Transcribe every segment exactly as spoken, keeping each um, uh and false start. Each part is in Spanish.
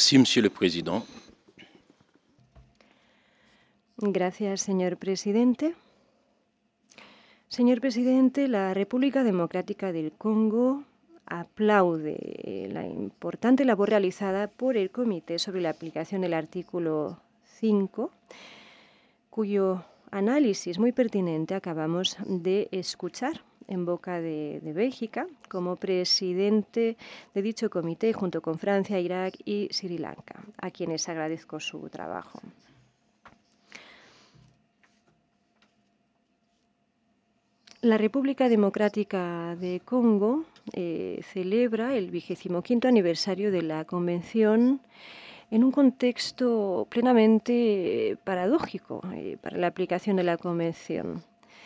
Merci, Monsieur le Président. Gracias, señor presidente. Señor presidente, la República Democrática del Congo aplaude la importante labor realizada por el Comité sobre la aplicación del artículo cinco, cuyo análisis muy pertinente acabamos de escuchar en boca de, de Bélgica como presidente de dicho comité, junto con Francia, Irak y Sri Lanka, a quienes agradezco su trabajo. La República Democrática de Congo eh, celebra el vigésimo quinto aniversario de la Convención en un contexto plenamente paradójico eh, para la aplicación de la Convención.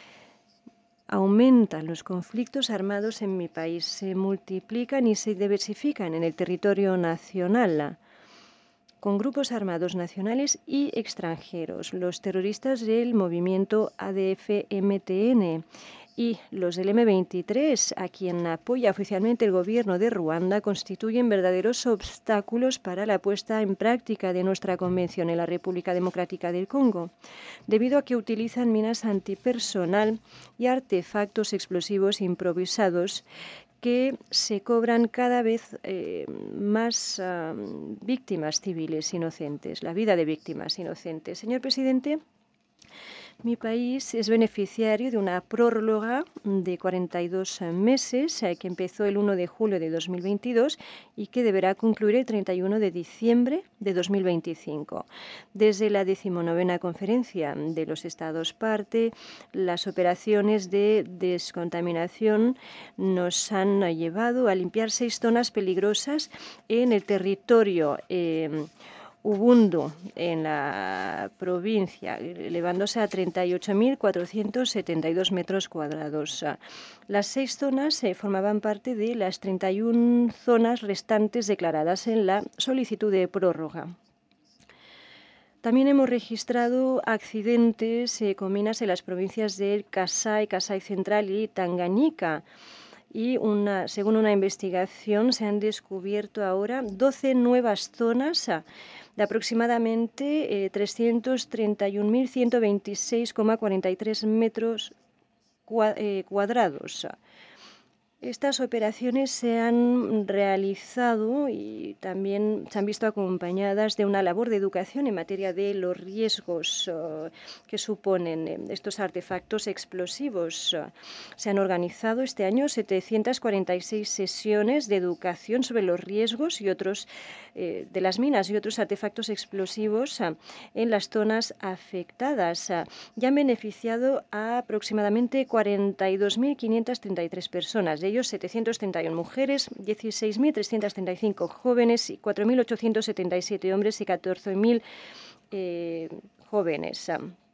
Aumentan los conflictos armados en mi país, se multiplican y se diversifican en el territorio nacional, con grupos armados nacionales y extranjeros, los terroristas del movimiento A D F M T N y los del M veintitrés, a quien apoya oficialmente el gobierno de Ruanda, constituyen verdaderos obstáculos para la puesta en práctica de nuestra convención en la República Democrática del Congo, debido a que utilizan minas antipersonal y artefactos explosivos improvisados que se cobran cada vez eh, más uh, víctimas civiles inocentes, la vida de víctimas inocentes. Señor presidente, mi país es beneficiario de una prórroga de cuarenta y dos meses eh, que empezó el uno de julio de dos mil veintidós y que deberá concluir el treinta y uno de diciembre de dos mil veinticinco. Desde la decimonovena conferencia de los Estados parte, las operaciones de descontaminación nos han llevado a limpiar seis zonas peligrosas en el territorio eh, Ubundu, en la provincia, elevándose a treinta y ocho mil cuatrocientos setenta y dos metros cuadrados. Las seis zonas eh, formaban parte de las treinta y una zonas restantes declaradas en la solicitud de prórroga. También hemos registrado accidentes eh, con minas en las provincias de Kasai, Kasai Central y Tanganyika. Y una, según una investigación, se han descubierto ahora doce nuevas zonas de aproximadamente eh, trescientos treinta y un mil ciento veintiséis coma cuarenta y tres metros cuadrados. Estas operaciones se han realizado y también se han visto acompañadas de una labor de educación en materia de los riesgos uh, que suponen eh, estos artefactos explosivos. Uh, se han organizado este año setecientas cuarenta y seis sesiones de educación sobre los riesgos y otros eh, de las minas y otros artefactos explosivos uh, en las zonas afectadas. Uh, y han beneficiado a aproximadamente cuarenta y dos mil quinientas treinta y tres personas. De ellos, setecientas treinta y una mujeres, dieciséis mil trescientos treinta y cinco jóvenes, cuatro mil ochocientos setenta y siete hombres y catorce mil eh, jóvenes.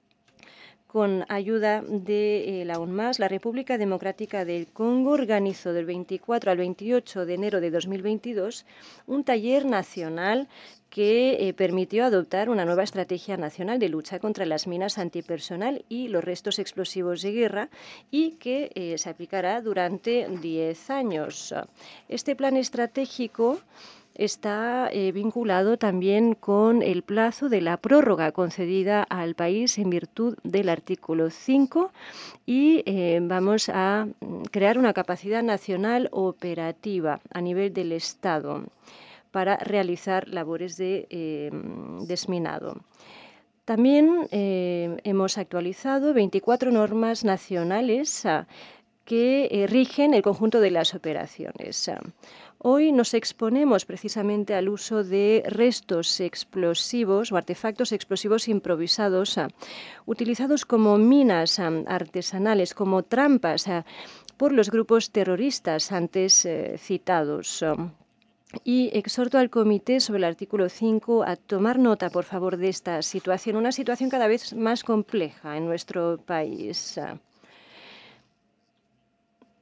Con ayuda de eh, la UNMAS, la República Democrática del Congo organizó del veinticuatro al veintiocho de enero de dos mil veintidós un taller nacional que eh, permitió adoptar una nueva estrategia nacional de lucha contra las minas antipersonal y los restos explosivos de guerra y que eh, se aplicará durante diez años. Este plan estratégico está eh, vinculado también con el plazo de la prórroga concedida al país en virtud del artículo cinco y eh, vamos a crear una capacidad nacional operativa a nivel del Estado para realizar labores de eh, desminado. También eh, hemos actualizado veinticuatro normas nacionales uh, que eh, rigen el conjunto de las operaciones. Hoy nos exponemos precisamente al uso de restos explosivos o artefactos explosivos improvisados, uh, utilizados como minas uh, artesanales, como trampas uh, por los grupos terroristas antes uh, citados. Uh, Y exhorto al Comité sobre el artículo cinco a tomar nota, por favor, de esta situación, una situación cada vez más compleja en nuestro país.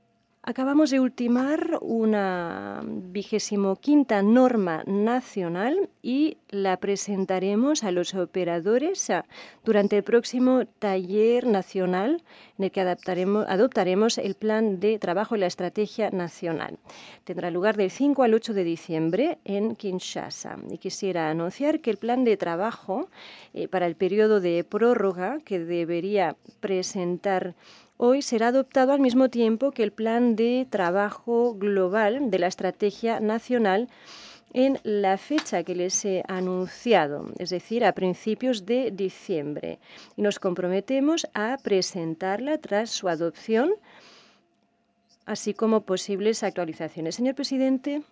Acabamos de ultimar una vigésimo quinta norma nacional y la presentaremos a los operadores durante el próximo taller nacional en el que adaptaremos, adoptaremos el plan de trabajo y la estrategia nacional. Tendrá lugar del cinco al ocho de diciembre en Kinshasa. Y quisiera anunciar que el plan de trabajo eh, para el periodo de prórroga que debería presentar hoy será adoptado al mismo tiempo que el plan de trabajo global de la estrategia nacional en la fecha que les he anunciado, es decir, a principios de diciembre. Y nos comprometemos a presentarla tras su adopción, así como posibles actualizaciones. Señor presidente,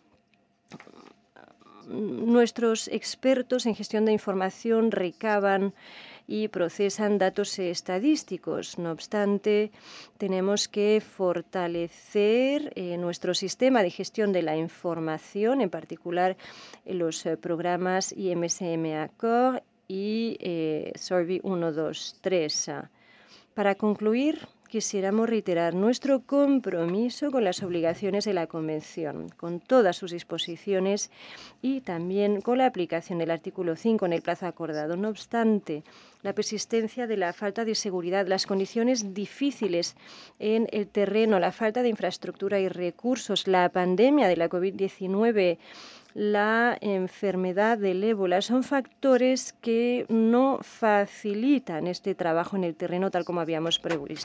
nuestros expertos en gestión de información recaban y procesan datos estadísticos. No obstante, tenemos que fortalecer eh, nuestro sistema de gestión de la información, en particular eh, los eh, programas I M S M Accord y eh, Survey uno, dos, tres. Para concluir, quisiéramos reiterar nuestro compromiso con las obligaciones de la Convención, con todas sus disposiciones y también con la aplicación del artículo cinco en el plazo acordado. No obstante, la persistencia de la falta de seguridad, las condiciones difíciles en el terreno, la falta de infraestructura y recursos, la pandemia de la COVID diecinueve, la enfermedad del ébola son factores que no facilitan este trabajo en el terreno tal como habíamos previsto.